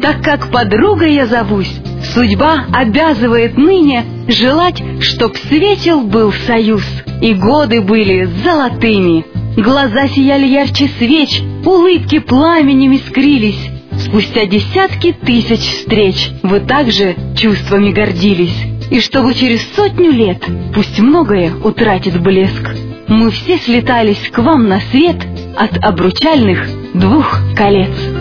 Так как подругой я зовусь, судьба обязывает ныне желать, чтоб светел был союз, и годы были золотыми. Глаза сияли ярче свеч, улыбки пламенем искрились. Спустя десятки тысяч встреч вы также чувствами гордились. И чтобы через 100 лет, пусть многое утратит блеск, мы все слетались к вам на свет от обручальных 2 колец.